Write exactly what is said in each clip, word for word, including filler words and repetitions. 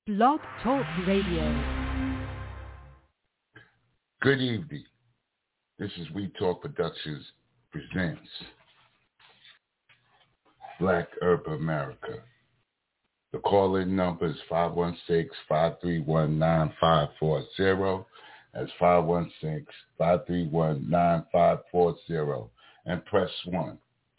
Blog Talk Radio. Good evening. This is We Talk Productions presents Black Urban America. The call-in number is five one six, five three one, nine five four zero. That's five one six, five three one, nine five four zero. And press one.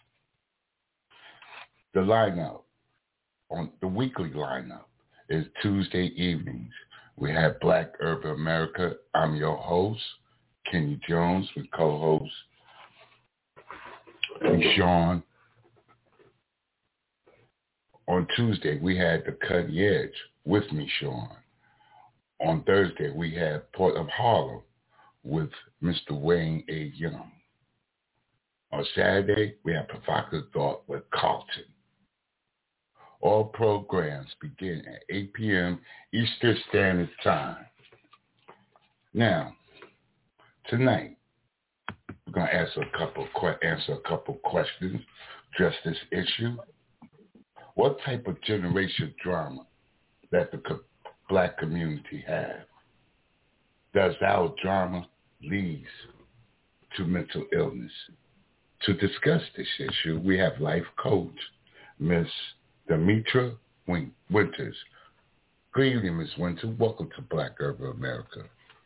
The lineup, on the weekly lineup, is Tuesday evenings. We have Black Urban America. I'm your host, Kenny Jones, with co-host Sean. On Tuesday, we had The Cutting Edge with me, Sean. On Thursday, we had Port of Harlem with Mister Wayne A. Young. On Saturday, we have Provocative Thought with Carlton. All programs begin at eight p.m. Eastern Standard Time. Now, tonight, we're going to answer a couple answer a couple questions, address this issue. What type of generational drama that the co- black community have? Does our drama lead to mental illness? To discuss this issue, we have life coach, Miss Demetra Winters. Good evening, Miss Winters. Welcome to Black Urban America.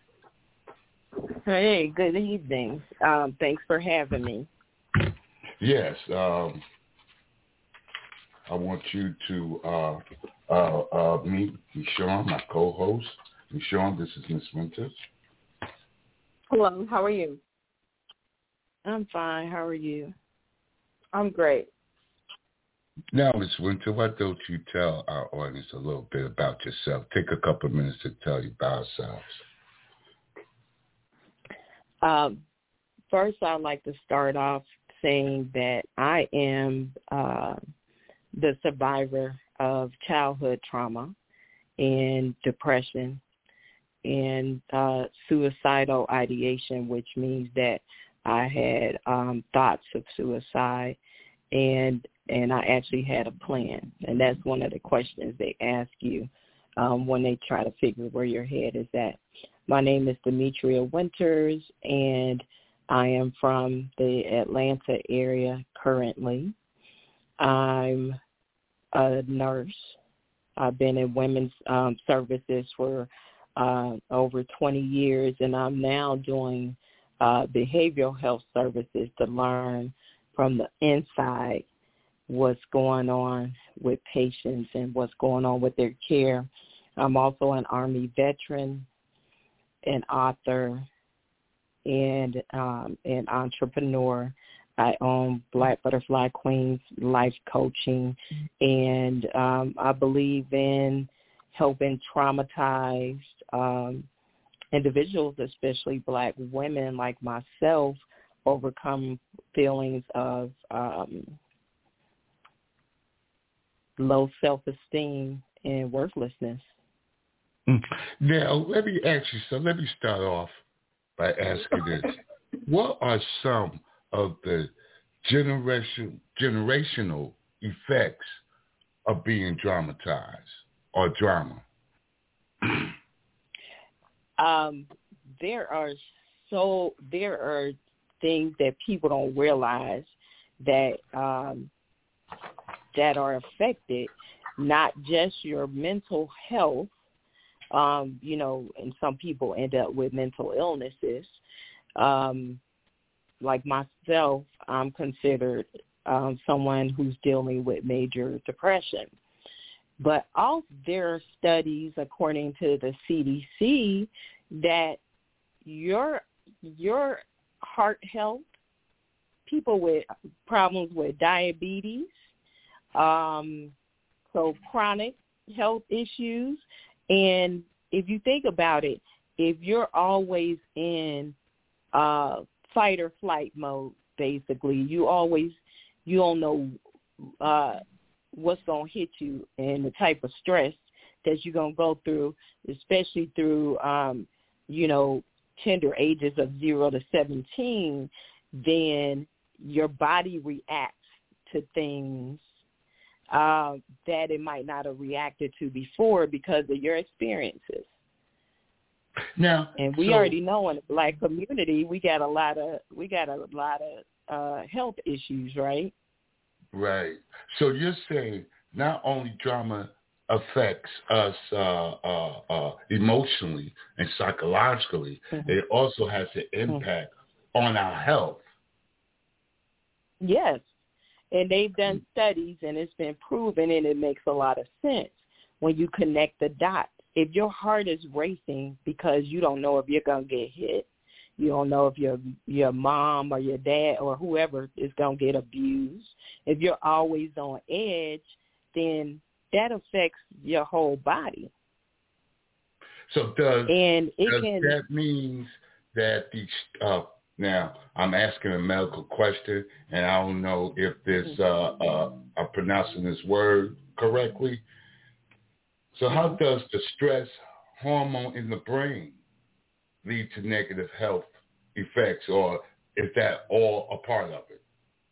Hey, good evening. Um, thanks for having me. Yes. Um, I want you to uh, uh, uh, meet Michonne, my co-host. Michonne, this is Miss Winters. Hello, how are you? I'm fine. How are you? I'm great. Now, Miss Winter, why don't you tell our audience a little bit about yourself? Take a couple of minutes to tell you about ourselves. Um, first, I'd like to start off saying that I am uh, the survivor of childhood trauma and depression and uh, suicidal ideation, which means that I had um, thoughts of suicide, and and I actually had a plan. And that's one of the questions they ask you um, when they try to figure where your head is at. My name is Demetria Winters, and I am from the Atlanta area currently. I'm a nurse. I've been in women's um, services for uh, over twenty years, and I'm now doing uh, behavioral health services to learn from the inside what's going on with patients and what's going on with their care. I'm also an Army veteran, an author, and um, an entrepreneur. I own Black Butterfly Queens Life Coaching, and um, I believe in helping traumatized um, individuals, especially Black women like myself, overcome feelings of um, low self-esteem and worthlessness. Now, let me ask you, so let me start off by asking this. What are some of the generation, generational effects of being dramatized or drama? Um, there are so, there are things that people don't realize that um, that are affected, not just your mental health, um, you know, and some people end up with mental illnesses. Um, like myself, I'm considered um, someone who's dealing with major depression. But also there are studies, according to the C D C, that your your heart health, people with problems with diabetes, um, so chronic health issues, and if you think about it, if you're always in uh, fight or flight mode, basically, you always, you don't know uh, what's going to hit you and the type of stress that you're going to go through, especially through, um, you know, tender ages of zero to seventeen, then your body reacts to things uh, that it might not have reacted to before because of your experiences. Now, and we so, already know in the Black community we got a lot of we got a lot of uh, health issues, right? Right. So you're saying not only trauma affects us uh, uh, uh, emotionally and psychologically, mm-hmm. it also has an impact mm-hmm. on our health. Yes. And they've done studies, and it's been proven, and it makes a lot of sense when you connect the dots. If your heart is racing because you don't know if you're going to get hit, you don't know if your your mom or your dad or whoever is going to get abused, if you're always on edge, then that affects your whole body. So does, and it does can, that means that the uh, now I'm asking a medical question, and I don't know if this uh, uh, I'm pronouncing this word correctly. So how does the stress hormone in the brain lead to negative health effects, or is that all a part of it?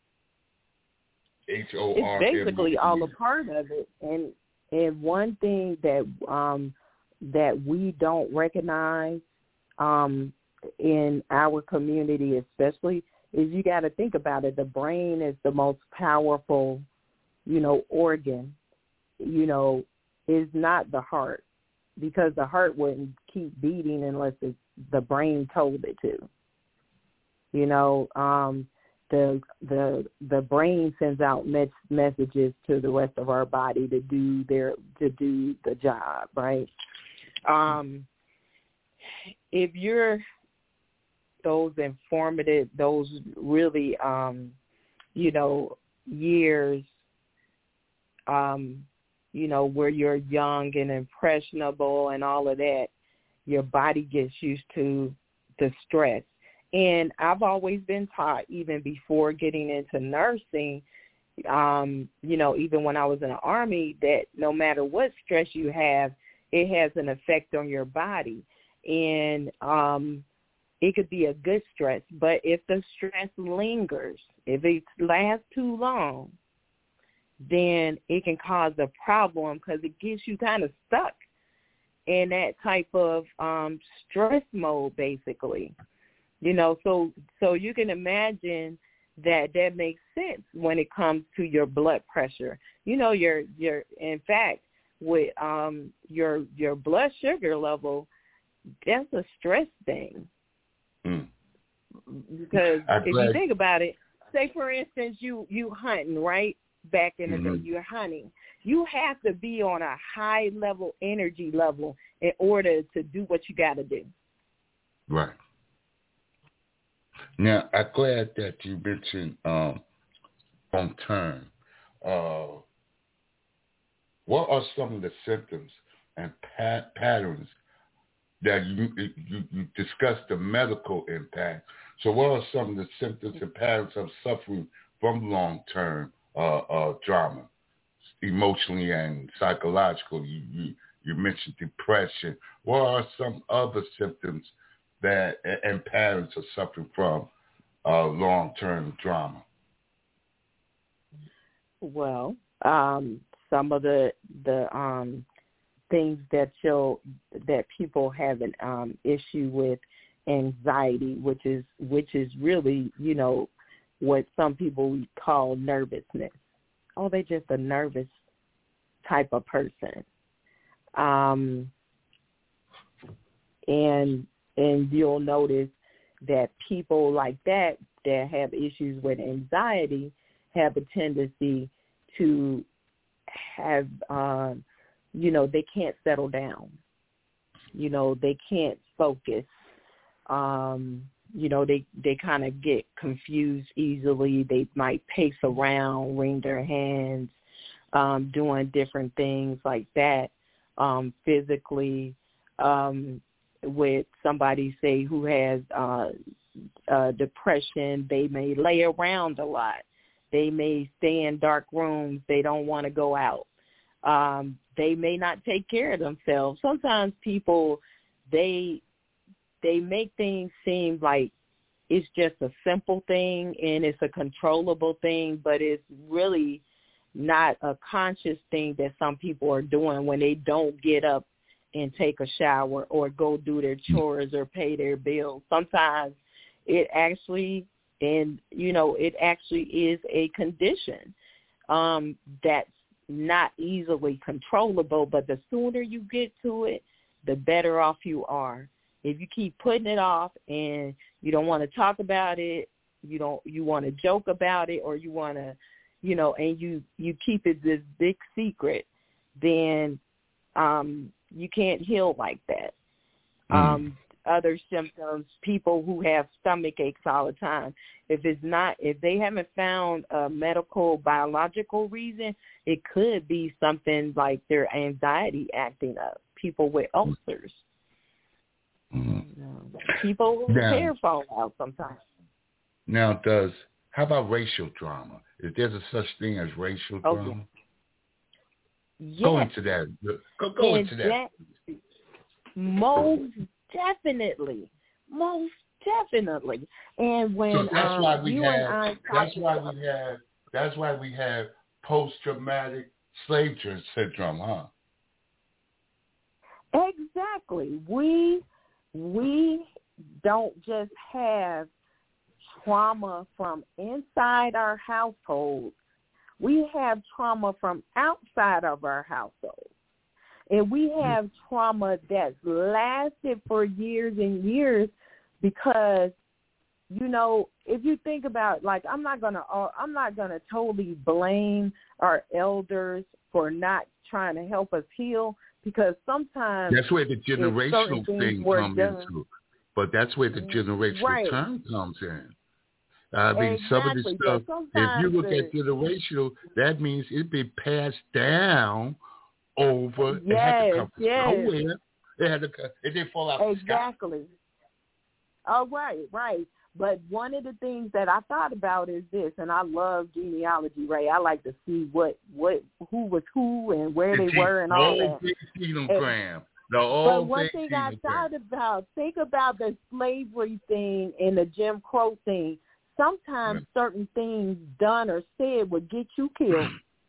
H O R M E. It's basically all a part of it, and and one thing that um, that we don't recognize um, in our community, especially, is you got to think about it. The brain is the most powerful, you know, organ. You know, is not the heart, because the heart wouldn't keep beating unless it, the brain told it to. You know, um, the the the brain sends out mes- messages to the rest of our body to do their to do the job, right? Um, if you're those informative, those really, um, you know, years, um, you know, where you're young and impressionable and all of that, your body gets used to the stress. And I've always been taught, even before getting into nursing, um, you know, even when I was in the Army, that no matter what stress you have, it has an effect on your body. And um, it could be a good stress, but if the stress lingers, if it lasts too long, then it can cause a problem because it gets you kind of stuck in that type of um, stress mode, basically. You know, so so you can imagine that that makes sense when it comes to your blood pressure. You know, your your in fact, with um, your your blood sugar level, that's a stress thing. Mm. Because I'm if glad. you think about it, say for instance you you hunting, right? Back in the mm-hmm. day, you're hunting. You have to be on a high level energy level in order to do what you got to do. Right. Now, I'm glad that you mentioned um, long term. Uh, what are some of the symptoms and pat- patterns that you, you you discussed the medical impact? So, what are some of the symptoms and patterns of suffering from long term uh, uh, trauma, emotionally and psychologically? You, you you mentioned depression. What are some other symptoms that and patterns are suffering from uh, long-term trauma? Well, um, some of the the um, things that show that people have an um, issue with anxiety, which is which is really, you know, what some people call nervousness. Oh, they're just a nervous type of person, um, and and you'll notice that people like that that have issues with anxiety have a tendency to have, uh, you know, they can't settle down. You know, they can't focus. Um, you know, they, they kind of get confused easily. They might pace around, wring their hands, um, doing different things like that, um, physically. Um, with somebody, say, who has uh, uh, depression, they may lay around a lot. They may stay in dark rooms. They don't want to go out. Um, they may not take care of themselves. Sometimes people, they they make things seem like it's just a simple thing and it's a controllable thing, but it's really not a conscious thing that some people are doing when they don't get up and take a shower or go do their chores or pay their bills. Sometimes it actually, and, you know, it actually is a condition um, that's not easily controllable, but the sooner you get to it, the better off you are. If you keep putting it off and you don't want to talk about it, you don't, you want to joke about it, or you want to, you know, and you, you keep it this big secret, then um, you can't heal like that. Mm. Um, other symptoms, people who have stomach aches all the time, if it's not, if they haven't found a medical, biological reason, it could be something like their anxiety acting up. People with ulcers. Mm. You know, people whose hair fall out sometimes. Now, does, how about racial trauma? Is there a such thing as racial oh, trauma? Yes. Go into that. Go, go into that. that. Most definitely. Most definitely. And when so that's um, why we you have, and I that's why we have, that's why we have post-traumatic slave syndrome, huh? Exactly. We we don't just have trauma from inside our household. We have trauma from outside of our household. And we have trauma that's lasted for years and years because, you know, if you think about, like, I'm not gonna, I'm not gonna totally blame our elders for not trying to help us heal, because sometimes that's where the generational thing comes into. But that's where the generational right. term comes in. I mean, exactly. some of the stuff, if you look the, at generational, that means it be passed down over. Yes, it had to come from yes. somewhere. It had to. It didn't fall out the sky. Exactly. Oh, right, right. But one of the things that I thought about is this, and I love genealogy, Ray. I like to see what, what who was who and where the they G- were and all that. And, the but one thing I thought about, think about the slavery thing and the Jim Crow thing. Sometimes yeah. certain things done or said would get you killed.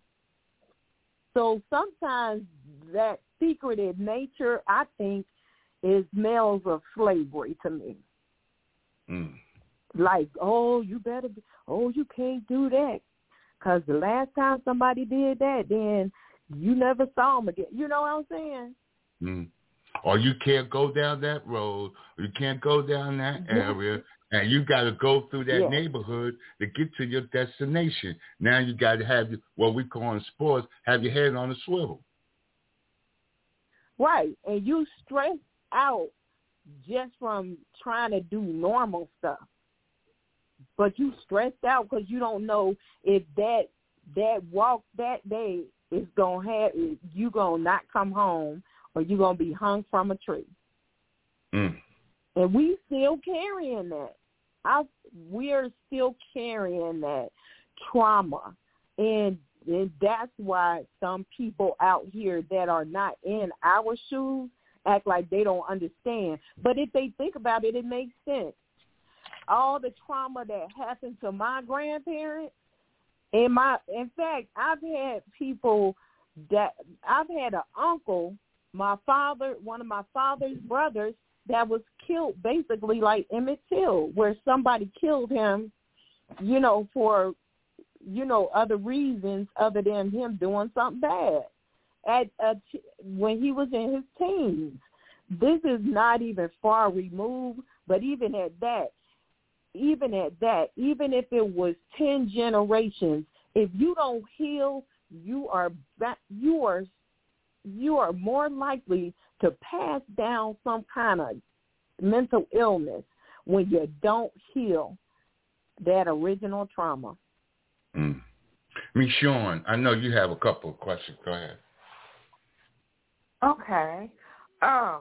So sometimes that secretive nature, I think, is smells of slavery to me. Mm. Like, oh, you better, be, oh, you can't do that. Because the last time somebody did that, then you never saw them again. You know what I'm saying? Mm. Or you can't go down that road. You can't go down that area. And you got to go through that yeah. neighborhood to get to your destination. Now you got to have what we call in sports, have your head on a swivel. Right. And you stress out just from trying to do normal stuff. But you stressed out because you don't know if that that walk that day is going to have, you going to not come home or you going to be hung from a tree. Mm. And we still carrying that. I, we are still carrying that trauma. And, and that's why some people out here that are not in our shoes act like they don't understand. But if they think about it, it makes sense. All the trauma that happened to my grandparents, and my, in fact, I've had people that, I've had an uncle, my father, one of my father's brothers, that was killed basically like Emmett Till, where somebody killed him, you know, for, you know, other reasons other than him doing something bad at, at when he was in his teens. This is not even far removed, but even at that, even at that, even if it was ten generations, if you don't heal, you are you are you are more likely to pass down some kind of mental illness when you don't heal that original trauma. Mm. Me, Sean, I know you have a couple of questions. Go ahead. Okay. Um,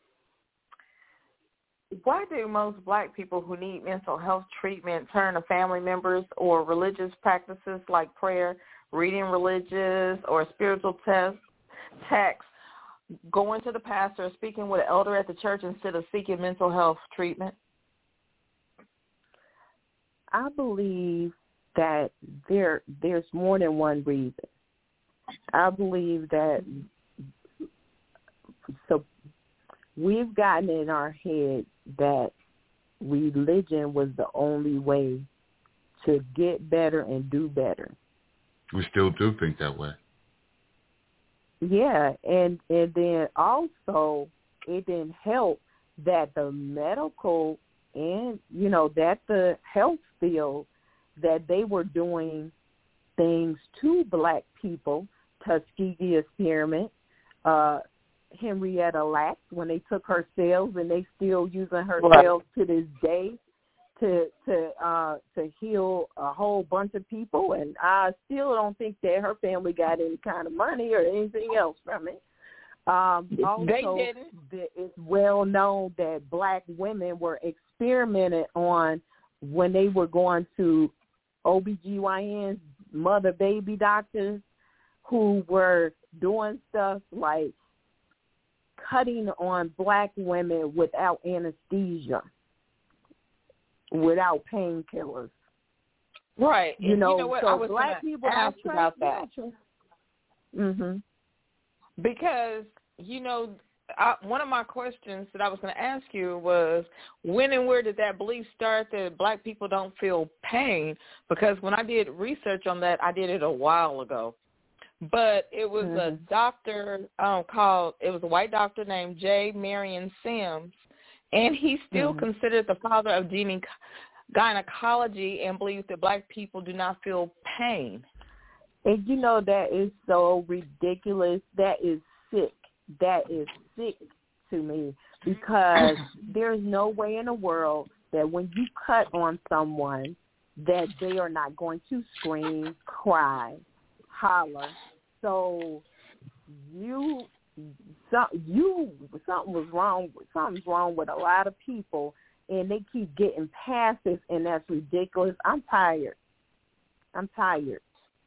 why do most black people who need mental health treatment turn to family members or religious practices like prayer, reading religious or spiritual tests, texts, going to the pastor, speaking with an elder at the church instead of seeking mental health treatment? I believe that there there's more than one reason. I believe that so we've gotten in our head that religion was the only way to get better and do better. We still do think that way. Yeah, and and then also it didn't help that the medical and, you know, that the health field, that they were doing things to black people, Tuskegee experiment, uh, Henrietta Lacks, when they took her cells and they still using her right. cells to this day to to uh, to heal a whole bunch of people. And I still don't think that her family got any kind of money or anything else from it. Um, also, they didn't. It's well known that black women were experimented on when they were going to O B G Y Ns, mother-baby doctors, who were doing stuff like cutting on black women without anesthesia, without painkillers. Right. You and know, you know what? so I was black people ask about that. Mm-hmm. Because, you know, I, one of my questions that I was going to ask you was, when and where did that belief start that black people don't feel pain? Because when I did research on that, I did it a while ago. But it was mm-hmm. a doctor um, called, it was a white doctor named J. Marion Sims, and he's still mm-hmm. considered the father of gene- gynecology and believes that black people do not feel pain. And you know, that is so ridiculous. That is sick. That is sick to me, because there's no way in the world that when you cut on someone that they are not going to scream, cry, holler. So you, so, you, something was wrong. Something's wrong with a lot of people, and they keep getting past this, and that's ridiculous. I'm tired. I'm tired.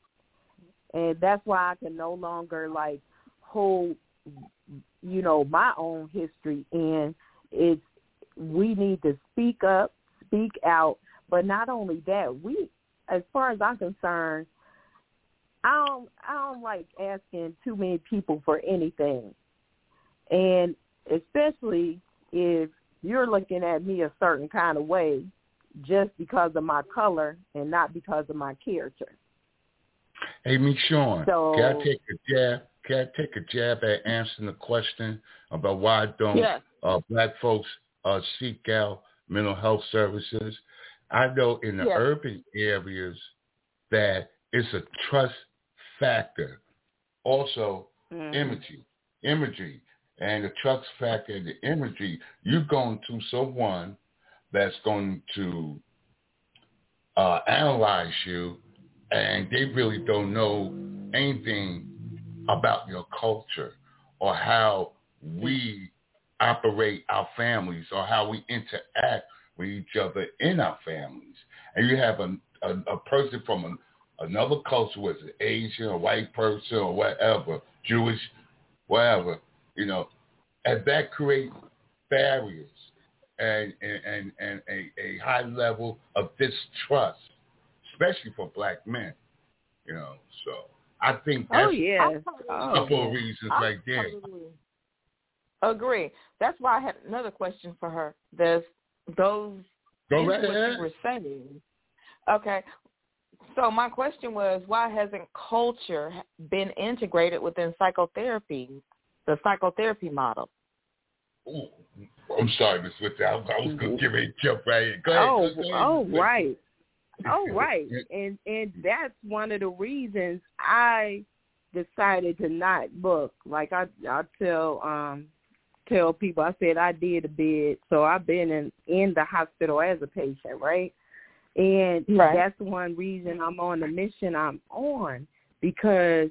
And that's why I can no longer, like, hold, you know, my own history. And it's, we need to speak up, speak out. But not only that, we, as far as I'm concerned, I don't, I don't like asking too many people for anything. And especially if you're looking at me a certain kind of way just because of my color and not because of my character. Hey, me, Sean, so, can I take a jab? Can I take a jab at answering the question about why don't yes. uh, black folks uh, seek out mental health services? I know in the yes. urban areas that it's a trust factor. Also, mm. imagery, imagery, and the trust factor and the imagery. You're going to someone that's going to uh, analyze you, and they really don't know anything about your culture or how we operate our families or how we interact with each other in our families. And you have a, a, a person from an, another culture, whether it's Asian or white person or whatever, Jewish, whatever, you know, and that creates barriers and, and, and, and a, a high level of distrust, especially for black men, you know. So I think that's oh, yes. a oh, couple yeah. of reasons I right there. Agree. That's why I had another question for her. There's those Go in right what ahead. you were saying. Okay. So my question was, why hasn't culture been integrated within psychotherapy, the psychotherapy model? Ooh, I'm sorry, Miss Whitty. I, I was going to give a jump right in. Go ahead. Oh, go ahead, oh, Miss right. Oh, right. And and that's one of the reasons I decided to not look. Like I I tell um tell people, I said I did a bid, so I've been in, in the hospital as a patient, right? And right. that's one reason I'm on the mission I'm on, because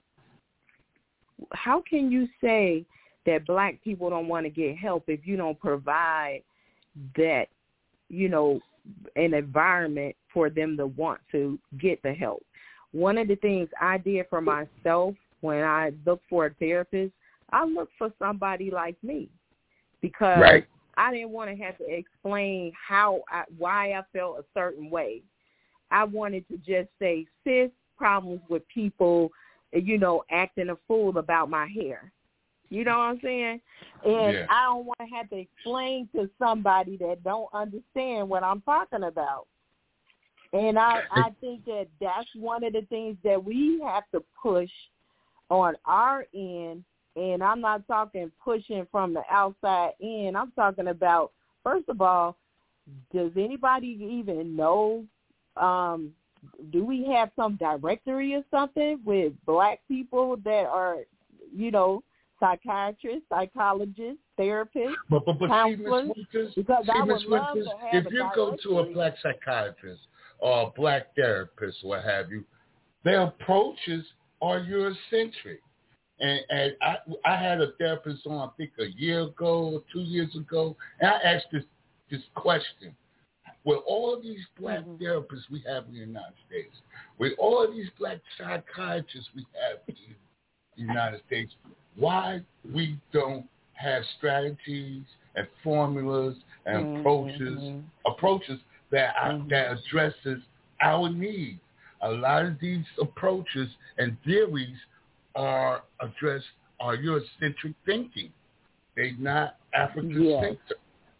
how can you say that black people don't want to get help if you don't provide that, you know, an environment for them to want to get the help? One of the things I did for myself when I looked for a therapist, I looked for somebody like me, because right. I didn't want to have to explain how I, why I felt a certain way. I wanted to just say, sis, problems with people you know, acting a fool about my hair. You know what I'm saying? And yeah. I don't want to have to explain to somebody that don't understand what I'm talking about. And I, I think that that's one of the things that we have to push on our end. And I'm not talking pushing from the outside in. I'm talking about, first of all, does anybody even know, um, do we have some directory or something with black people that are, you know, psychiatrists, psychologists, therapists, but, but, but counselors? See, Miz Winters, because see, I would Miz love Winters, to have if a you go to a directory. black psychiatrist or a black therapist, what have you, their approaches are Eurocentric. And, and I, I had a therapist on, I think, a year ago or two years ago, and I asked this, this question. With all of these black mm-hmm. therapists we have in the United States, with all of these black psychiatrists we have in the United States, why we don't have strategies and formulas and mm-hmm. approaches approaches that mm-hmm. that addresses our needs. A lot of these approaches and theories are addressed are Eurocentric thinking. They're not African yes. centered.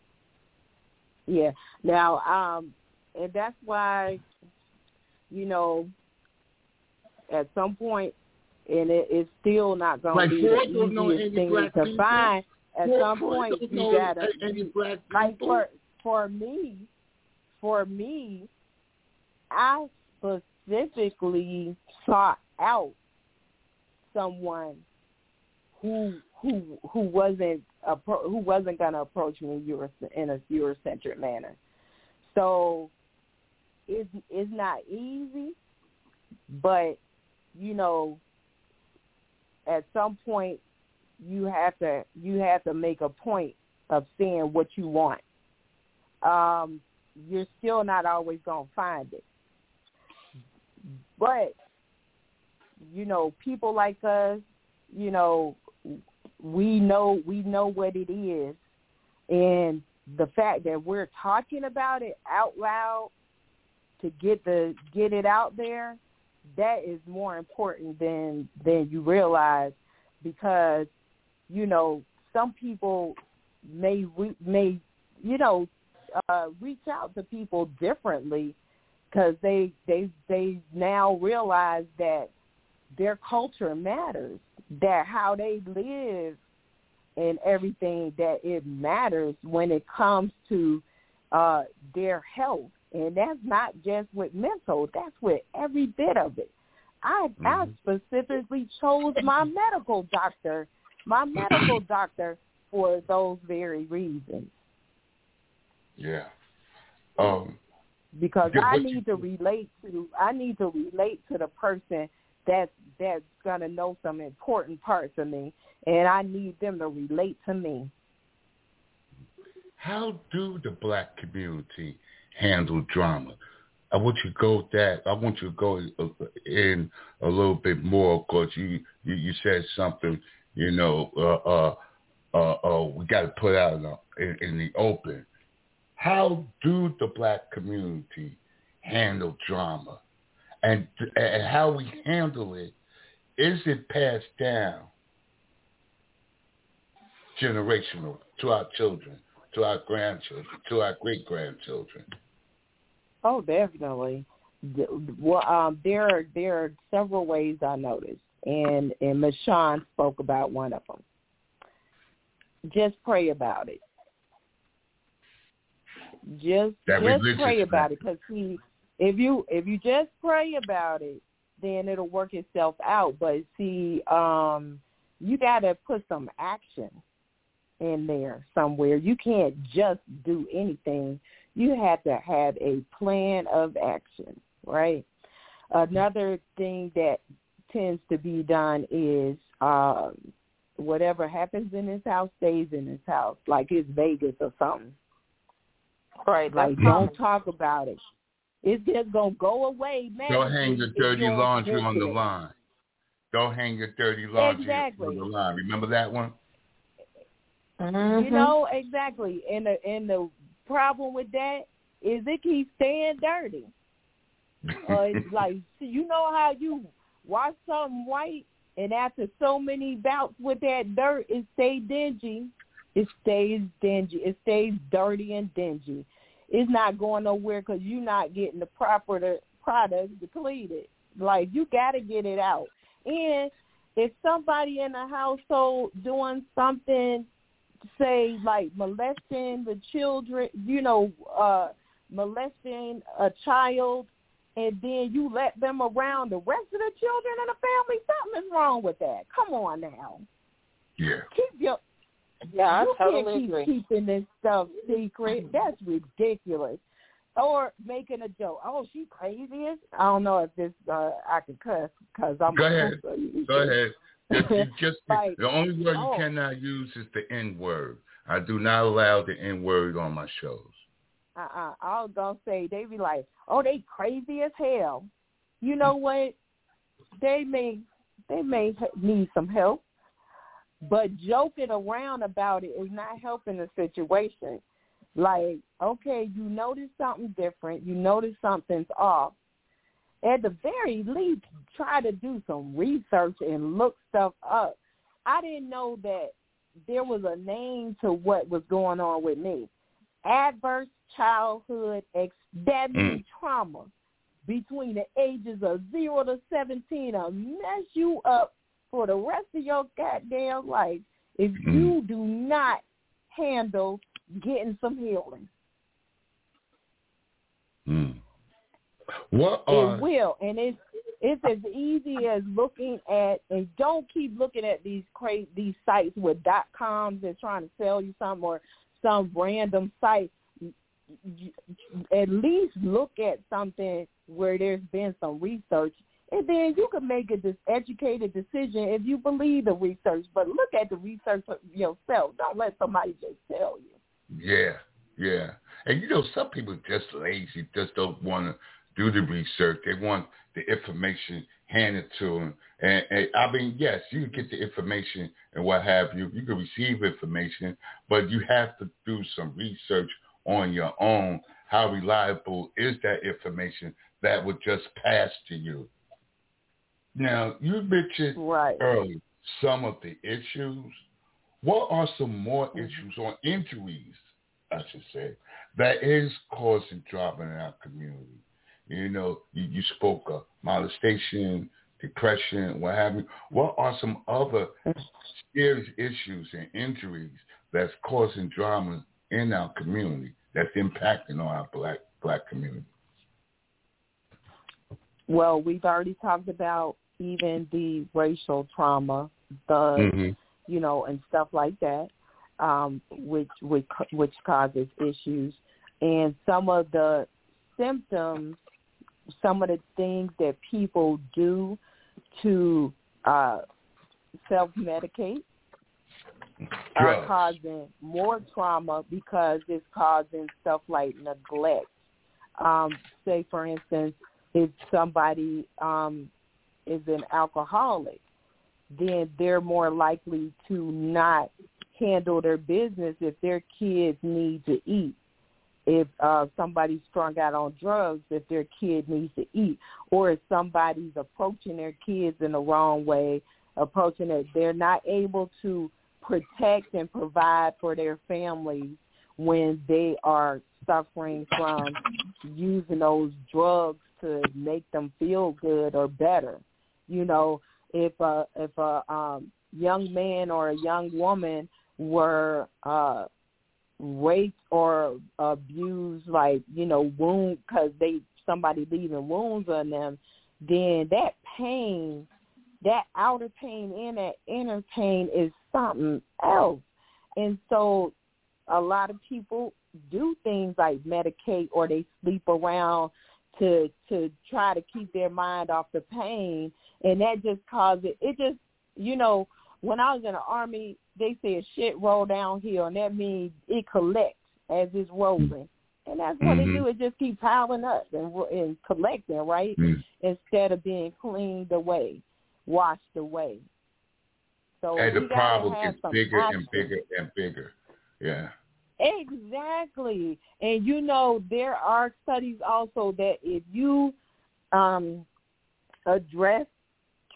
Yeah. Now, um, and that's why, you know, at some point, and it, it's still not going like to be the easiest thing to people. find. At Ford, some point, you gotta like for for me, for me, I specifically sought out someone who who who wasn't who wasn't going to approach me in a Eurocentric manner. So it's it's not easy, but you know, at some point you have to you have to make a point of saying what you want. Um, you're still not always going to find it, but you know, people like us, you know, we know we know what it is, and the fact that we're talking about it out loud to get the get it out there, that is more important than than you realize, because you know some people may may you know uh, reach out to people differently because they they they now realize that their culture matters, that how they live and everything, that it matters when it comes to uh, their health. And that's not just with mental, that's with every bit of it. I, mm-hmm. I specifically chose my medical doctor, my medical doctor for those very reasons. Yeah. Um, because I need to relate to, I need to relate to the person that's, that's going to know some important parts of me, and I need them to relate to me. How do the black community handle drama? I want you to go with that. I want you to go in a little bit more, because you, you, you said something, you know, uh, uh, uh, uh, we got to put out in, in, in the open. How do the black community handle drama? And, and how we handle it, is it passed down generational to our children, to our grandchildren, to our great-grandchildren? Oh, definitely. Well, um, there are there are several ways I noticed, and and Mashawn spoke about one of them. Just pray about it. Just that just pray about it, because see, if you if you just pray about it, then it'll work itself out. But see, um, you got to put some action in there somewhere. You can't just do anything. You have to have a plan of action, right? Another thing that tends to be done is um, whatever happens in this house stays in this house, like it's Vegas or something. Right. Like, don't talk about it. It's just going to go away, man. Don't hang your dirty laundry on the line. Don't hang your dirty laundry exactly. on the line. Remember that one? Mm-hmm. You know, exactly. And the, and the problem with that is it keeps staying dirty. uh, it's like, you know how you Wash something white, and after so many bouts with that dirt, it stays dingy. It stays dingy. It stays dirty and dingy. It's not going nowhere because you're not getting the proper the product to clean it. Like, you got to get it out. And if somebody in the household doing something, say, like molesting the children, you know, uh, molesting a child, and then you let them around the rest of the children in the family, something is wrong with that. Come on now. Yeah. Keep your Yeah, you I totally can't keep agree. keeping this stuff secret. That's ridiculous. Or making a joke. Oh, she crazy. I don't know if this uh, I can cuss because I'm. Go ahead. Go ahead. Just, you just like, the only word oh. you cannot use is the N word. I do not allow the N word on my shows. Uh-uh. I was gonna say they be like, oh, they crazy as hell. You know what? They may they may need some help, but joking around about it is not helping the situation. Like, okay, you notice something different. You notice something's off. At the very least, try to do some research and look stuff up. I didn't know that there was a name to what was going on with me. Adverse childhood, ex- that means mm. trauma between the ages of zero to seventeen will mess you up for the rest of your goddamn life if mm. you do not handle getting some healing. Mm. What are... It will, and it's it's as easy as looking at, and don't keep looking at these crazy these sites with dot coms that's trying to sell you something or some random site. At least look at something where there's been some research, and then you can make a dis- educated decision if you believe the research. But look at the research yourself. Don't let somebody just tell you. Yeah, yeah. And, you know, some people are just lazy, just don't want to do the research. They want the information handed to them. And, and I mean, yes, you can get the information and what have you. You can receive information, but you have to do some research on your own. How reliable is that information that would just pass to you? Now, you mentioned right. earlier some of the issues. What are some more issues or injuries, I should say, that is causing drama in our community? You know, you, you spoke of molestation, depression, what have you. What are some other serious issues and injuries that's causing drama in our community that's impacting on our black black community? Well, we've already talked about even the racial trauma, the mm-hmm. you know, and stuff like that, um, which which which causes issues, and some of the symptoms, some of the things that people do to uh, self-medicate are causing more trauma because it's causing stuff like neglect. Um, say, for instance, if somebody um, is an alcoholic, then they're more likely to not handle their business if their kids need to eat. If uh, somebody's strung out on drugs, if their kid needs to eat, or if somebody's approaching their kids in the wrong way, approaching it, they're not able to protect and provide for their families when they are suffering from using those drugs to make them feel good or better. You know, if a, if a um, young man or a young woman were uh, raped or abused, like, you know, wound because they somebody leaving wounds on them, then that pain, that outer pain and that inner pain is something else. And so a lot of people do things like medicate or they sleep around to to try to keep their mind off the pain, and that just causes it just, you know, when I was in the Army, they said shit roll downhill, and that means it collects as it's rolling. And that's what mm-hmm. it do. It just keep piling up and, and collecting, right, mm-hmm. instead of being cleaned away, washed away. So and the problem is bigger action. and bigger and bigger. Yeah. Exactly. And, you know, there are studies also that if you um, address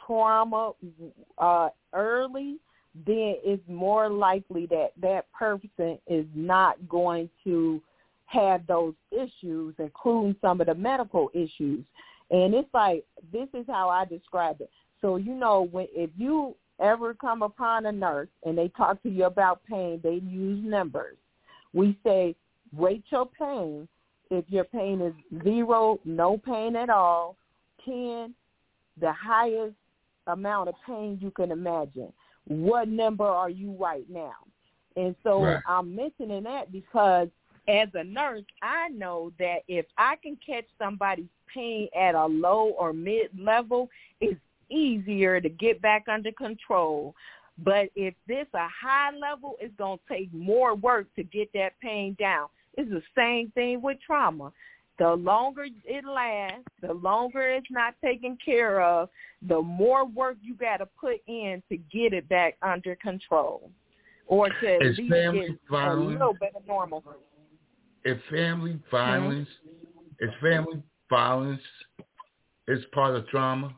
trauma uh, early, then it's more likely that that person is not going to have those issues, including some of the medical issues. And it's like, this is how I describe it. So, you know, when if you ever come upon a nurse and they talk to you about pain, they use numbers. We say, rate your pain. If your pain is zero, no pain at all, ten, the highest amount of pain you can imagine. What number are you right now? And so right. I'm mentioning that because as a nurse, I know that if I can catch somebody's pain at a low or mid-level, it's easier to get back under control. But if this a high level, it's going to take more work to get that pain down. It's the same thing with trauma. The longer it lasts, the longer it's not taken care of, the more work you got to put in to get it back under control, or to at is least family get violence, a little bit of normal. If family violence, mm-hmm. is family violence is part of trauma?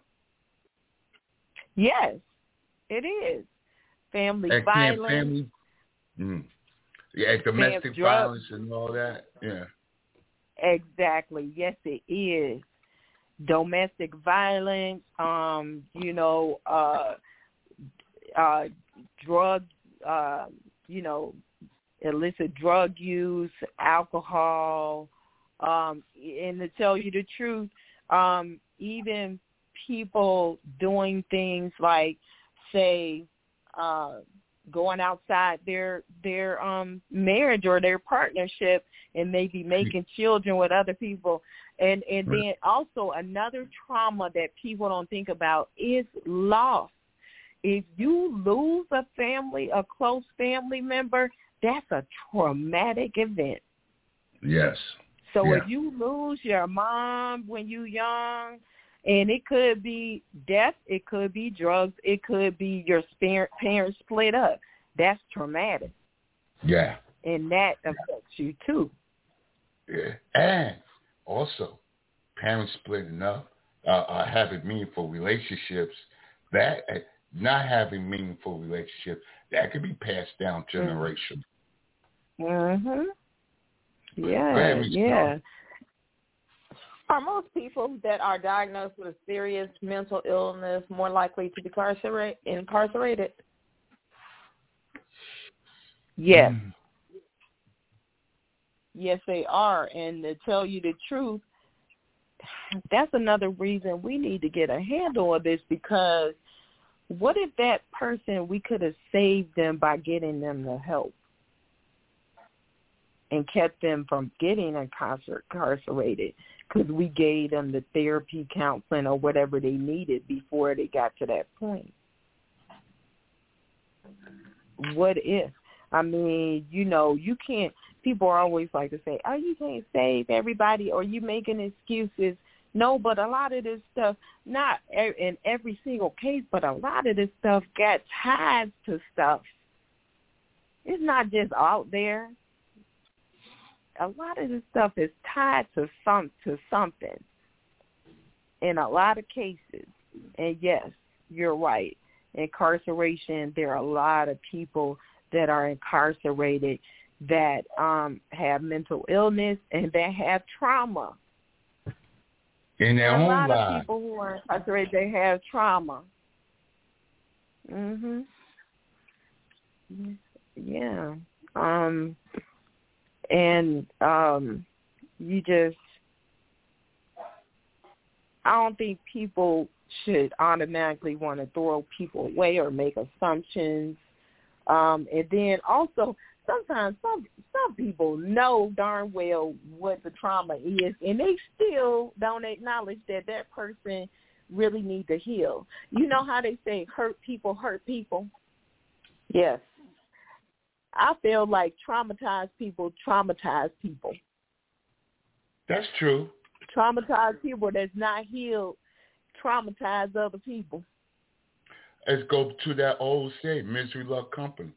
Yes, it is. Family and violence. Family, mm, yeah, domestic violence and all that. Yeah. Exactly. Yes, it is. Domestic violence, um, you know, uh, uh, drug, uh, you know, illicit drug use, alcohol, um, and to tell you the truth, um, even people doing things like, say, uh, going outside their their um marriage or their partnership and maybe making children with other people. And and then also another trauma that people don't think about is loss. If you lose a family, a close family member, that's a traumatic event. Yes. So yeah. if you lose your mom when you're young, and it could be death, it could be drugs, it could be your parents split up. That's traumatic. Yeah. And that affects you too. Yeah. And also, parents splitting up, uh, uh, having meaningful relationships, that uh, not having meaningful relationships, that could be passed down generationally. Mm-hmm. Yeah, yeah. Are most people that are diagnosed with a serious mental illness more likely to be incarcerate, incarcerated? Yes. Mm. Yes, they are. And to tell you the truth, that's another reason we need to get a handle on this, because what if that person, we could have saved them by getting them the help and kept them from getting incarcer- incarcerated because we gave them the therapy, counseling, or whatever they needed before they got to that point? What if? I mean, you know, you can't, people are always like to say, oh, you can't save everybody, or you making excuses. No, but a lot of this stuff, not in every single case, but a lot of this stuff got ties to stuff. It's not just out there. A lot of this stuff is tied to some to something in a lot of cases. And yes, you're right. Incarceration, there are a lot of people that are incarcerated that um, have mental illness and that have trauma. In their there are own a lot lives. of people who are incarcerated, they have trauma. Mhm. Yeah. Um. And um, you just, I don't think people should automatically want to throw people away or make assumptions. Um, and then also, sometimes some some people know darn well what the trauma is, and they still don't acknowledge that that person really needs to heal. You know how they say hurt people hurt people? Yes. I feel like traumatized people traumatize people. That's true. Traumatized people that's not healed traumatize other people. Let's go to that old saying, misery love company.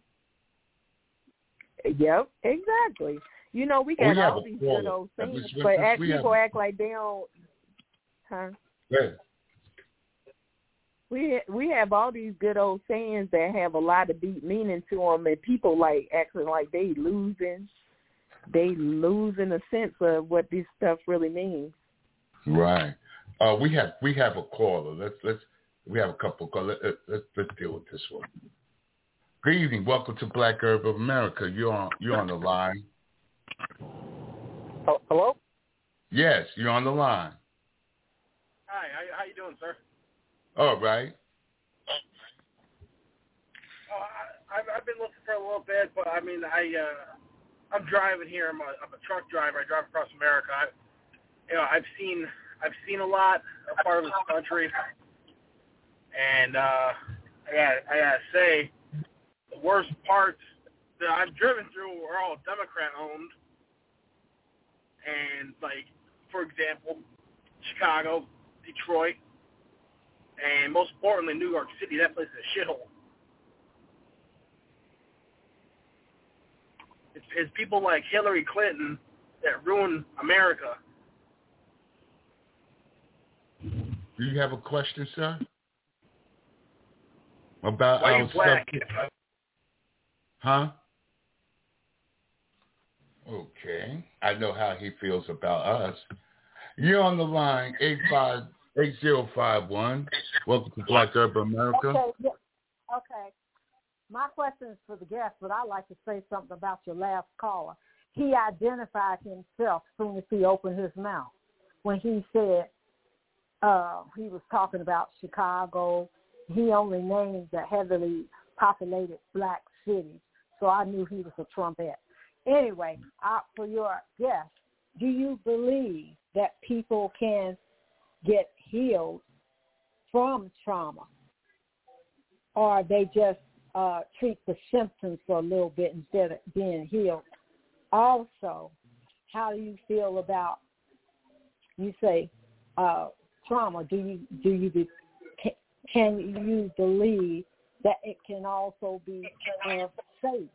Yep, exactly. You know, we got we all these good old sayings, but act, people have... act like they don't. Huh? Yeah. we we have all these good old sayings that have a lot of deep meaning to them, and people like acting like they losing, they losing a sense of what this stuff really means. Right. Uh, we have we have a caller. Let's let's we have a couple of callers. Let, let's let's deal with this one. Good evening. Welcome to Black Herb of America. You're on you're on the line. Oh, hello? Yes, you're on the line. Hi. How, how you doing, sir? All right. Oh, I, I've, I've been looking for a little bit, but I mean, I uh, I'm driving here. I'm a, I'm a truck driver. I drive across America. I, you know, I've seen I've seen a lot of part of this country, and uh, I got I gotta say, the worst parts that I've driven through are all Democrat owned, and like for example, Chicago, Detroit, and most importantly, New York City. That place is a shithole. It's, it's people like Hillary Clinton that ruin America. Do you have a question, sir? About Why our you black? subject? Huh? Okay. I know how he feels about us. You're on the line, eight five eight zero five one. Welcome to Black Herb of America. Okay. Yeah. Okay. My question is for the guest, but I'd like to say something about your last caller. He identified himself as soon as he opened his mouth when he said uh, he was talking about Chicago. He only named the heavily populated black cities, so I knew he was a Trumpette. Anyway, uh, for your guest, do you believe that people can get healed from trauma, or they just uh, treat the symptoms for a little bit instead of being healed? Also, how do you feel about, you say, uh, trauma? Do you do you be, can, can you believe that it can also be of Satan?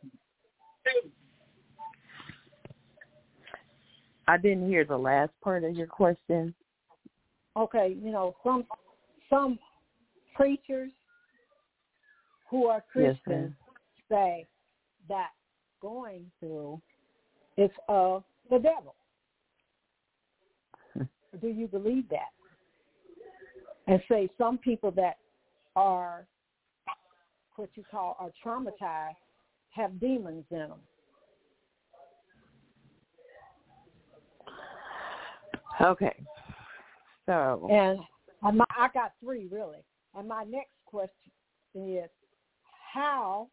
I didn't hear the last part of your question. Okay, you know, some some preachers who are Christians yes, say that going through is of the devil. Do you believe that? And say some people that are what you call are traumatized have demons in them. Okay. So and my, I got three really. And my next question is, how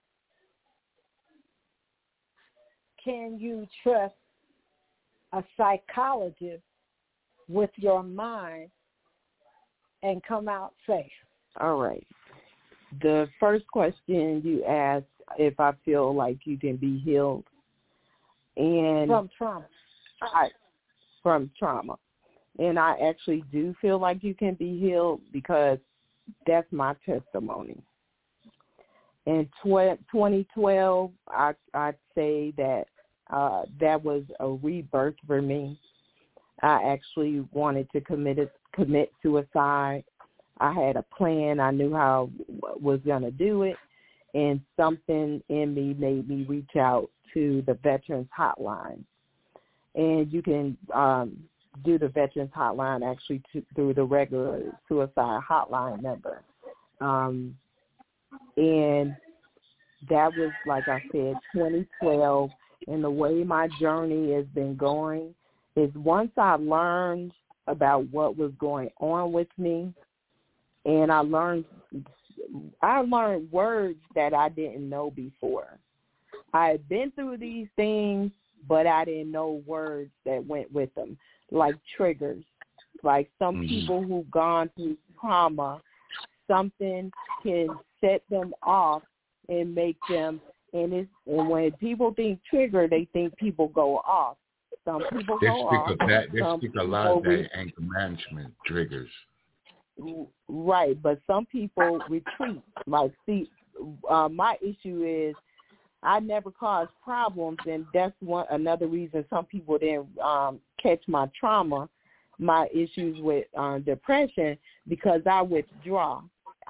can you trust a psychologist with your mind and come out safe? All right. The first question you asked if I feel like you can be healed and from trauma. I, from trauma. And I actually do feel like you can be healed because that's my testimony. In twenty twelve, I, I'd say that uh, that was a rebirth for me. I actually wanted to commit commit suicide. I had a plan. I knew how I was going to do it, and something in me made me reach out to the Veterans Hotline. And you can um, do the Veterans Hotline actually to, through the regular suicide hotline number. Um, and that was, like I said, twenty twelve. And the way my journey has been going is once I learned about what was going on with me, and I learned I learned words that I didn't know before. I had been through these things, but I didn't know words that went with them, like triggers. Like some mm-hmm. people who've gone through trauma, something can set them off and make them, and, it's, and when people think trigger, they think people go off. Some people they go speak off. Of that, they some speak a lot of that anger management triggers. Right, but some people retreat. Like, see, uh, my issue is I never caused problems, and that's one another reason some people didn't um, catch my trauma, my issues with uh, depression, because I withdraw.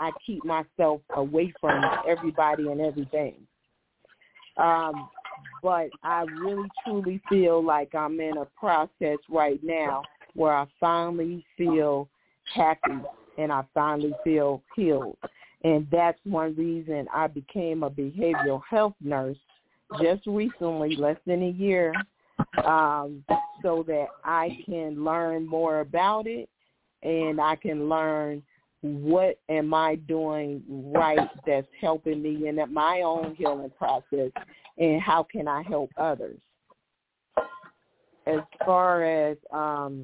I keep myself away from everybody and everything. Um, but I really, truly feel like I'm in a process right now where I finally feel happy and I finally feel healed. And that's one reason I became a behavioral health nurse just recently, less than a year, um, so that I can learn more about it and I can learn what am I doing right that's helping me in my own healing process, and how can I help others. As far as um,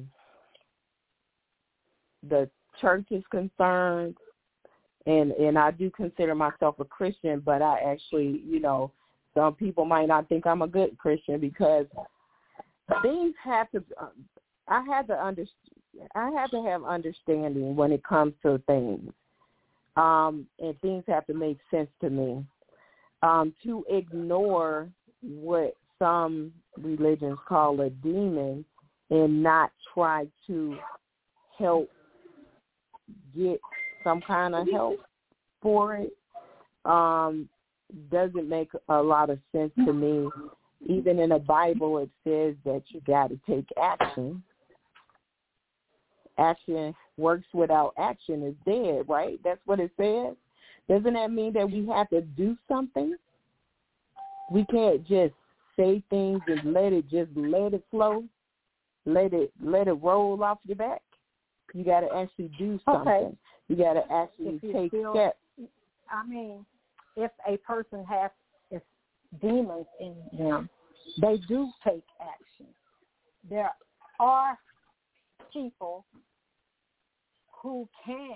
the church is concerned, and, and I do consider myself a Christian, but I actually, you know, some people might not think I'm a good Christian because things have to, I had to understand, I have to have understanding when it comes to things, um, and things have to make sense to me. Um, to ignore what some religions call a demon and not try to help get some kind of help for it um, doesn't make a lot of sense to me. Even in the Bible, it says that you got to take action. Action works without action is dead, right? That's what it says. Doesn't that mean that we have to do something? We can't just say things and let it just let it flow, let it let it roll off your back. You got to actually do something. Okay. You got to actually take feel, steps. I mean, if a person has if demons in them, they do take action. There are people who can,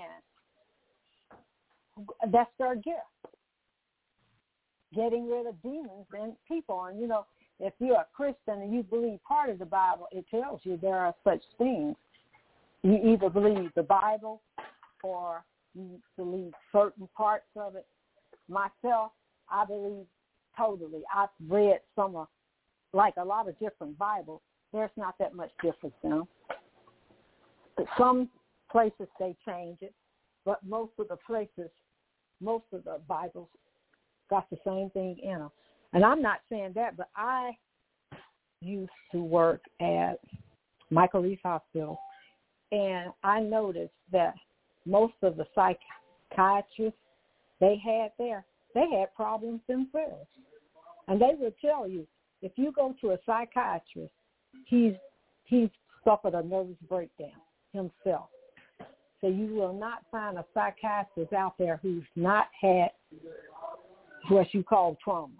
that's their gift, getting rid of demons and people. And, you know, if you're a Christian and you believe part of the Bible, it tells you there are such things. You either believe the Bible or you believe certain parts of it. Myself, I believe totally. I've read some of, like a lot of different Bibles. There's not that much difference in them. Some places they change it, but most of the places, most of the Bibles got the same thing in them. And I'm not saying that, but I used to work at Michael Reese Hospital, and I noticed that most of the psychiatrists they had there, they had problems themselves. And they would tell you, if you go to a psychiatrist, he's he's suffered a nervous breakdown himself. So you will not find a psychiatrist out there who's not had what you call trauma.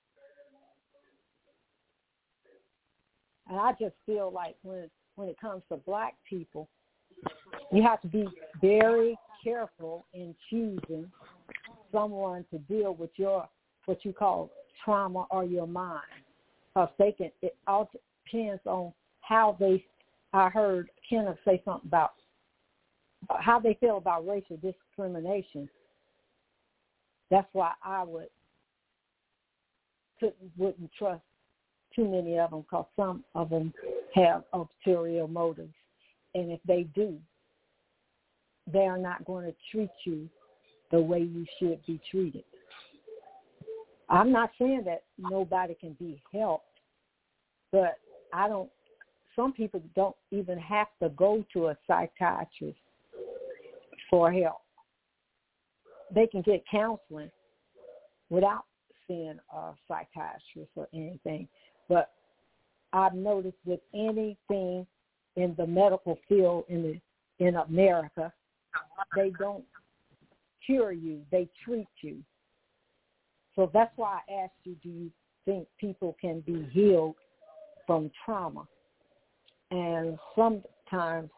And I just feel like when when it comes to black people, you have to be very careful in choosing someone to deal with your what you call trauma or your mind. Because they can, it all depends on how they, I heard Kenneth say something about how they feel about racial discrimination. That's why I would couldn't wouldn't trust too many of them, because some of them have ulterior motives, and if they do, they are not going to treat you the way you should be treated. I'm not saying that nobody can be helped, but I don't. Some people don't even have to go to a psychiatrist for help. They can get counseling without seeing a psychiatrist or anything. But I've noticed with anything in the medical field in the, in America, they don't cure you, they treat you. So that's why I asked you, do you think people can be healed from trauma? And sometimes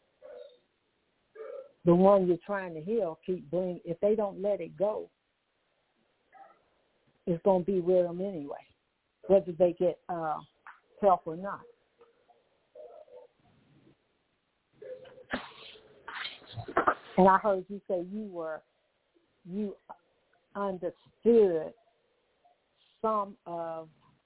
the one you're trying to heal keep bringing, if they don't let it go, it's going to be with them anyway, whether they get uh, help or not. And I heard you say you were, you understood some of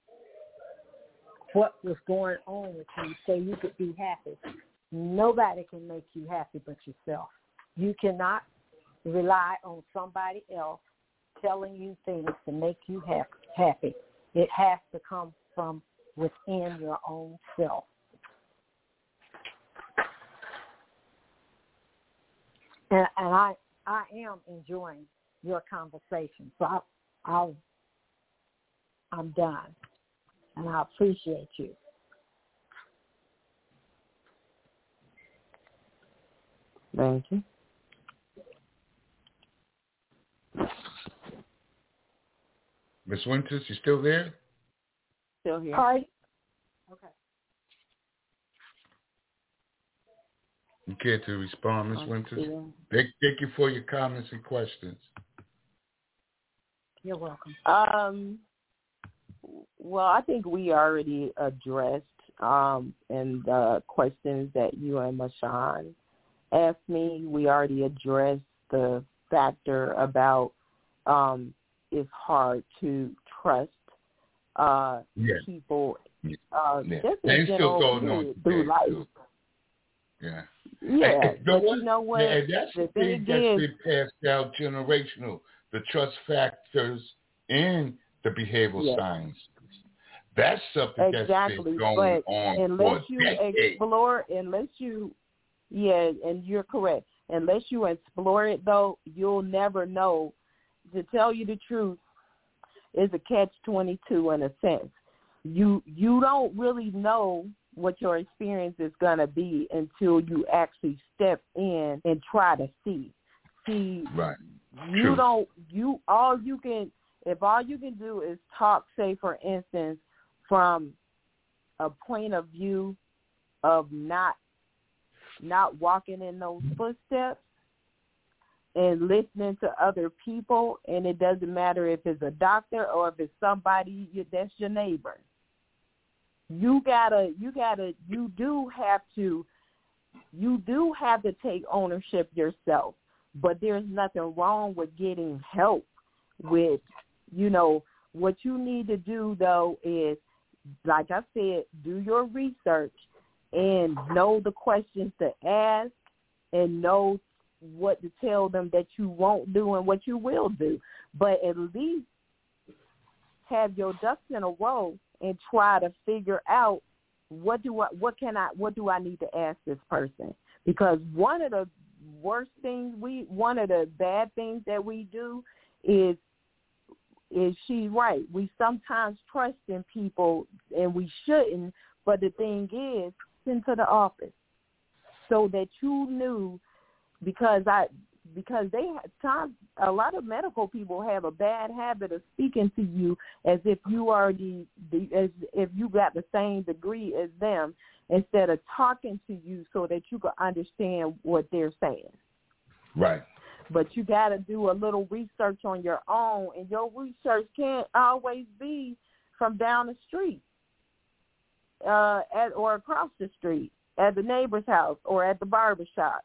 what was going on with you so you could be happy. Nobody can make you happy but yourself. You cannot rely on somebody else telling you things to make you happy. It has to come from within your own self. And, and I, I am enjoying your conversation. So I, I'll, I'm done, and I appreciate you. Thank you. Miss Winters, you still there? Still here. Hi. Okay. You care to respond, Miss I'm Winters? still- Thank, thank you for your comments and questions. You're welcome. Um, well, I think we already addressed um, in the questions that you and Mashawn asked me. We already addressed the factor about um, it's hard to trust uh, Yeah. people Yeah. uh, Yeah. just in And it's still general going on period, through today, life. too. Yeah. Yeah, And, and but what, you know what? Yeah, and that's the the thing thing that's is, been passed down generational. The trust factors in the behavioral yes. science. That's something Exactly, that's been going but on unless for you decades. explore, unless you, yeah, and you're correct. Unless you explore it, though, you'll never know. To tell you the truth, is a catch twenty-two in a sense. You you don't really know what your experience is gonna be until you actually step in and try to see. See, Right. you True. don't. You all you can. If all you can do is talk, say, for instance, from a point of view of not not walking in those footsteps and listening to other people, and it doesn't matter if it's a doctor or if it's somebody you, that's your neighbor. You gotta, you gotta, you do have to, you do have to take ownership yourself. But there's nothing wrong with getting help with, you know, what you need to do, though, is, like I said, do your research and know the questions to ask and know what to tell them that you won't do and what you will do. But at least have your ducks in a row and try to figure out what do I, what can I, what do I need to ask this person? Because one of the worst things we, one of the bad things that we do is, is she right? We sometimes trust in people and we shouldn't. But the thing is, into the office so that you knew, because I, because they times a lot of medical people have a bad habit of speaking to you as if you are the, the as if you got the same degree as them, instead of talking to you so that you can understand what they're saying. Right. But you got to do a little research on your own, and your research can't always be from down the street uh, at or across the street at the neighbor's house or at the barber shop.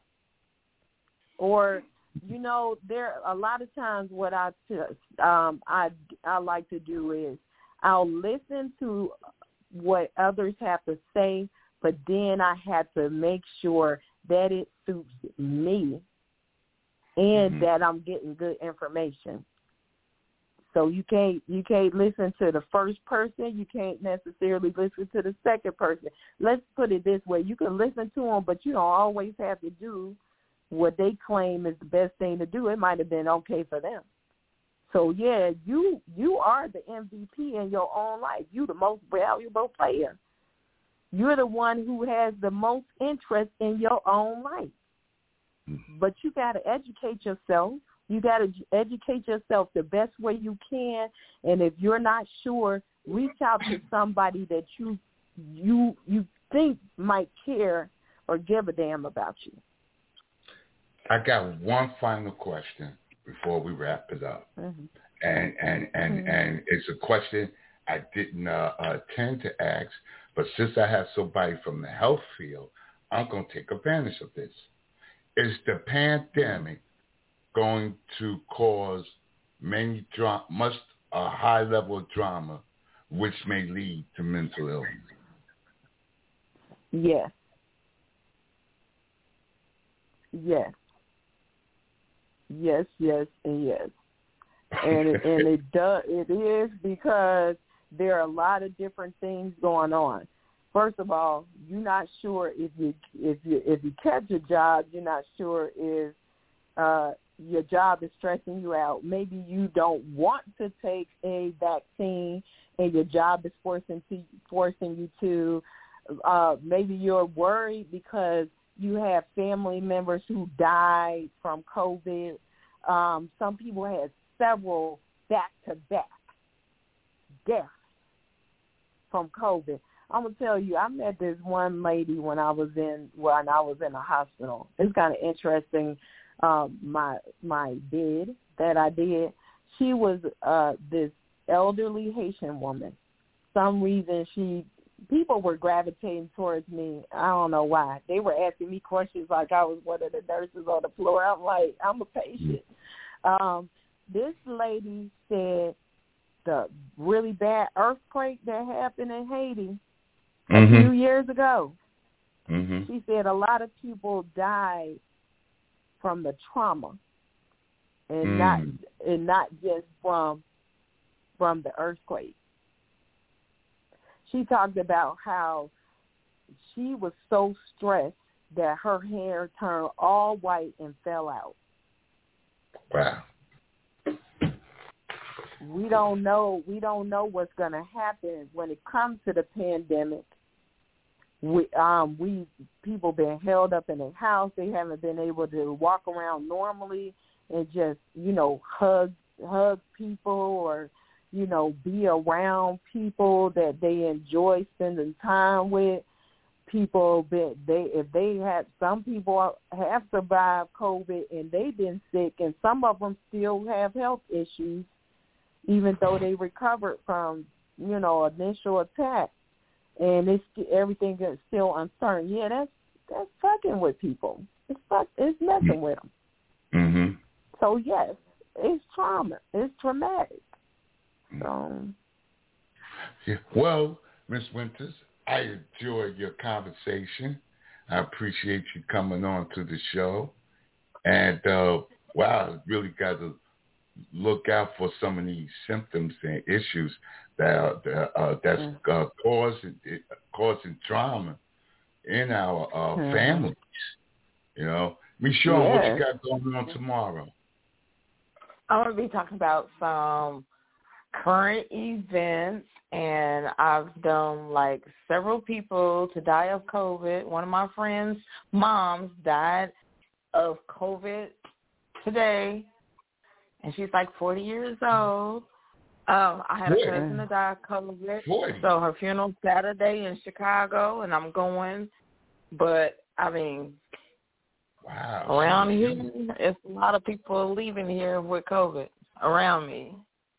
Or, you know, there a lot of times what I um, I I like to do is I'll listen to what others have to say, but then I have to make sure that it suits me and mm-hmm. that I'm getting good information. So you can't you can't listen to the first person. You can't necessarily listen to the second person. Let's put it this way: you can listen to them, but you don't always have to do what they claim is the best thing to do. It might have been okay for them. So yeah, you you are the M V P in your own life. You're the most valuable player. You're the one who has the most interest in your own life. But you got to educate yourself. You got to educate yourself the best way you can. And if you're not sure, reach out to somebody that you you you think might care or give a damn about you. I got one final question before we wrap it up. Mm-hmm. And and and, mm-hmm. and it's a question I didn't uh, uh, tend to ask, but since I have somebody from the health field, I'm going to take advantage of this. Is the pandemic going to cause many dra- much a high level of drama, which may lead to mental illness? Yes. Yes. yes, yes, and yes. And it, and it does. It is because there are a lot of different things going on. First of all, you're not sure if you if you if you catch a job, you're not sure if uh, your job is stressing you out. Maybe you don't want to take a vaccine, and your job is forcing to, forcing you to. Uh, maybe you're worried because you have family members who died from COVID. Um, some people had several back-to-back deaths from COVID. I'm gonna tell you, I met this one lady when I was in when I was in a hospital. It's kind of interesting. Um, my my bid that I did, she was uh, this elderly Haitian woman. Some reason she people were gravitating towards me. I don't know why. They were asking me questions like I was one of the nurses on the floor. I'm like, I'm a patient. Um, this lady said the really bad earthquake that happened in Haiti a mm-hmm. few years ago. Mm-hmm. She said a lot of people died from the trauma, and mm. not and not just from from the earthquake. She talked about how she was so stressed that her hair turned all white and fell out. Wow. We don't know. We don't know what's going to happen when it comes to the pandemic. We, um, we people been held up in their house. They haven't been able to walk around normally and just, you know, hug hug people or, you know, be around people that they enjoy spending time with. People, been, they if they have some people have survived COVID and they've been sick, and some of them still have health issues, even though they recovered from, you know, initial attack, and it's everything is still uncertain. Yeah, that's that's fucking with people. It's fuck, it's messing with them. Mm-hmm. So yes, it's trauma. It's traumatic. So, yeah. Well, Miss Winters, I enjoyed your conversation. I appreciate you coming on to the show, and uh, wow, really got to look out for some of these symptoms and issues that are, that, uh, that's uh, causing causing trauma in our uh, mm-hmm. families. You know, Miss Sean, yes. what you got going on tomorrow? I'm going to be talking about some current events, and I've done like several people to die of COVID. One of my friends' moms died of COVID today, and she's like forty years old. Um, I had a cousin that died of COVID, forty. So her funeral Saturday in Chicago, and I'm going. But I mean, wow, around here, it's a lot of people leaving here with COVID around me.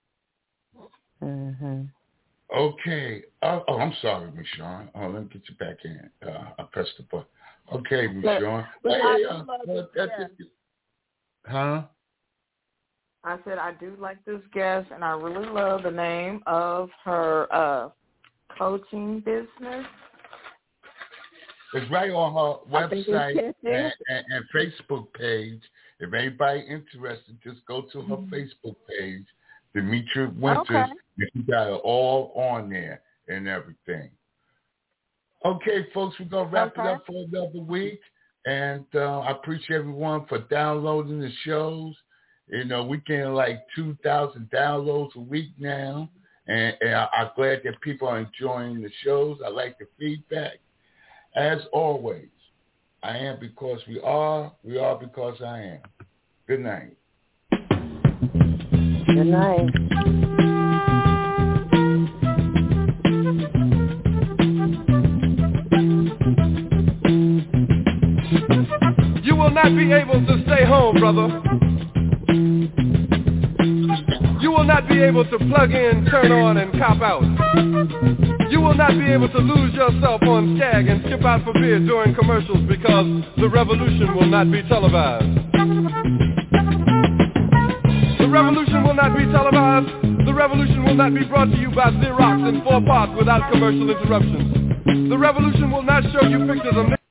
Mm-hmm. Okay. Oh, oh, I'm sorry, Miss Sean. Oh, let me get you back in. Uh, I pressed the button. Okay, Miss Sean. But hey, I uh, love uh, this uh, huh? I said I do like this guest, and I really love the name of her uh, coaching business. It's right on her website and, and, and Facebook page. If anybody interested, just go to her mm-hmm. Facebook page, Demetria Winters. Okay. You got it all on there and everything. Okay, folks, we're going to wrap okay. it up for another week. And uh, I appreciate everyone for downloading the shows. You know, we're getting like two thousand downloads a week now. And, and I, I'm glad that people are enjoying the shows. I like the feedback. As always, I am because we are. We are because I am. Good night. Good night. You will not be able to stay home, brother. You will not be able to plug in, turn on, and cop out. You will not be able to lose yourself on Skag and skip out for beer during commercials because the revolution will not be televised. The revolution will not be televised. The revolution will not be brought to you by Xerox in four parts without commercial interruptions. The revolution will not show you pictures of